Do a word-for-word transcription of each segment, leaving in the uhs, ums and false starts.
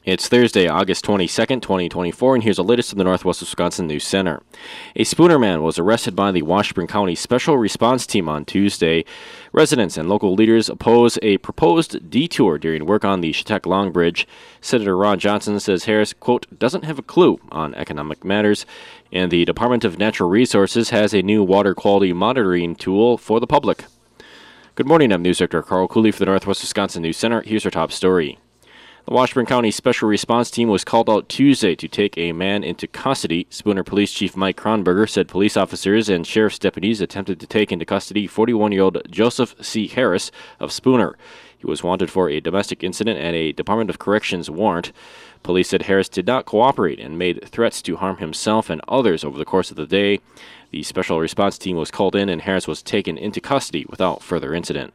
It's Thursday, August twenty-second, twenty twenty-four, and here's the latest from the Northwest Wisconsin News Center. A Spooner man was arrested by the Washburn County Special Response Team on Tuesday. Residents and local leaders oppose a proposed detour during work on the Chetek Long Bridge. Senator Ron Johnson says Harris, quote, doesn't have a clue on economic matters, and the Department of Natural Resources has a new water quality monitoring tool for the public. Good morning, I'm News Director Carl Cooley for the Northwest Wisconsin News Center. Here's our top story. The Washburn County Special Response Team was called out Tuesday to take a man into custody. Spooner Police Chief Mike Kronberger said police officers and sheriff's deputies attempted to take into custody forty-one-year-old Joseph C. Harris of Spooner. He was wanted for a domestic incident and a Department of Corrections warrant. Police said Harris did not cooperate and made threats to harm himself and others over the course of the day. The Special Response Team was called in and Harris was taken into custody without further incident.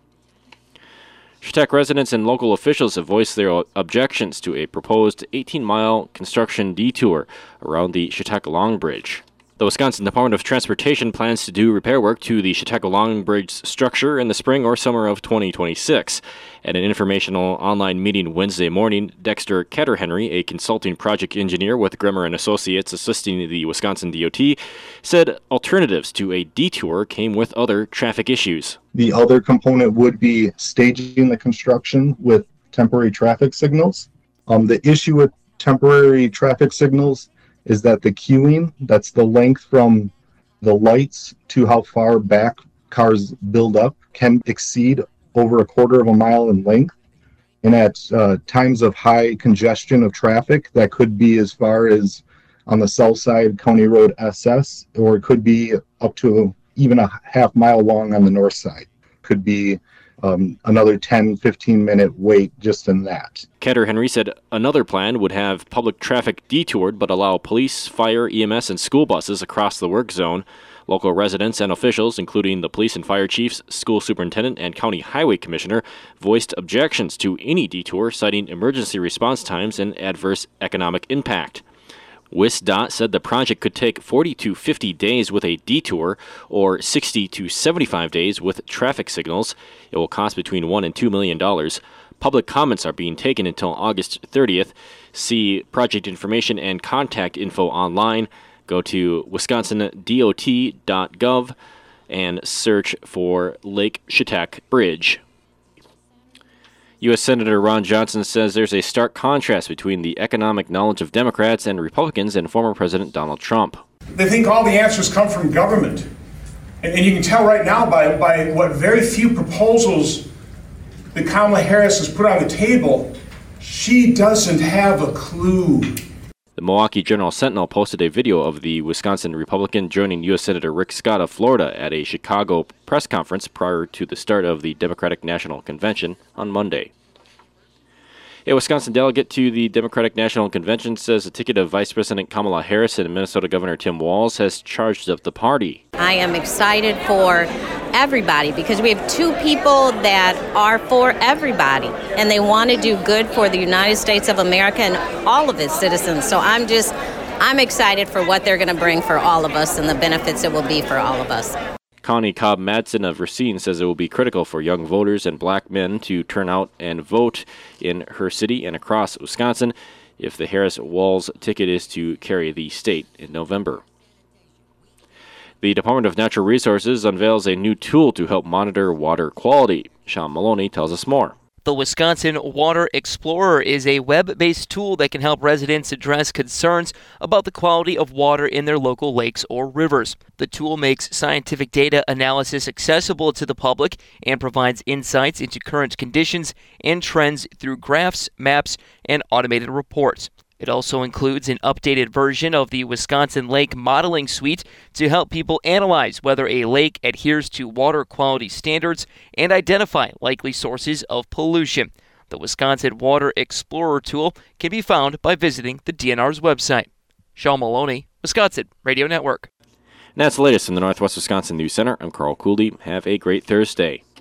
Chetek residents and local officials have voiced their objections to a proposed eighteen-mile construction detour around the Chetek Long Bridge. The Wisconsin Department of Transportation plans to do repair work to the Chetek Long Bridge structure in the spring or summer of twenty twenty-six. At an informational online meeting Wednesday morning, Dexter Ketterhenry, a consulting project engineer with Gremmer and Associates assisting the Wisconsin D O T, said alternatives to a detour came with other traffic issues. The other component would be staging the construction with temporary traffic signals. Um, the issue with temporary traffic signals is that the queuing, that's the length from the lights to how far back cars build up, can exceed over a quarter of a mile in length. And at uh, times of high congestion of traffic, that could be as far as on the south side, County Road S S, or it could be up to even a half mile long on the north side. Could be Um, another ten, fifteen minute wait just in that. Ketterhenry said another plan would have public traffic detoured but allow police, fire, E M S, and school buses across the work zone. Local residents and officials, including the police and fire chiefs, school superintendent, and county highway commissioner, voiced objections to any detour, citing emergency response times and adverse economic impact. WisDOT said the project could take forty to fifty days with a detour or sixty to seventy-five days with traffic signals. It will cost between one and two million dollars. Public comments are being taken until August thirtieth. See project information and contact info online. Go to wisconsin dot dot gov and search for Lake Chetek Bridge. U S Senator Ron Johnson says there's a stark contrast between the economic knowledge of Democrats and Republicans and former President Donald Trump. They think all the answers come from government. And, and you can tell right now by, by what very few proposals that Kamala Harris has put on the table, she doesn't have a clue. The Milwaukee Journal-Sentinel posted a video of the Wisconsin Republican joining U S Senator Rick Scott of Florida at a Chicago press conference prior to the start of the Democratic National Convention on Monday. A Wisconsin delegate to the Democratic National Convention says the ticket of Vice President Kamala Harris and Minnesota Governor Tim Walz has charged up the party. I am excited for everybody because we have two people that are for everybody and they want to do good for the United States of America and all of its citizens. So I'm just, I'm excited for what they're going to bring for all of us and the benefits it will be for all of us. Connie Cobb Madsen of Racine says it will be critical for young voters and black men to turn out and vote in her city and across Wisconsin if the Harris-Walz ticket is to carry the state in November. The Department of Natural Resources unveils a new tool to help monitor water quality. Sean Maloney tells us more. The Wisconsin Water Explorer is a web-based tool that can help residents address concerns about the quality of water in their local lakes or rivers. The tool makes scientific data analysis accessible to the public and provides insights into current conditions and trends through graphs, maps, and automated reports. It also includes an updated version of the Wisconsin Lake Modeling Suite to help people analyze whether a lake adheres to water quality standards and identify likely sources of pollution. The Wisconsin Water Explorer tool can be found by visiting the D N R's website. Sean Maloney, Wisconsin Radio Network. And that's the latest from the Northwest Wisconsin News Center. I'm Carl Cooley. Have a great Thursday.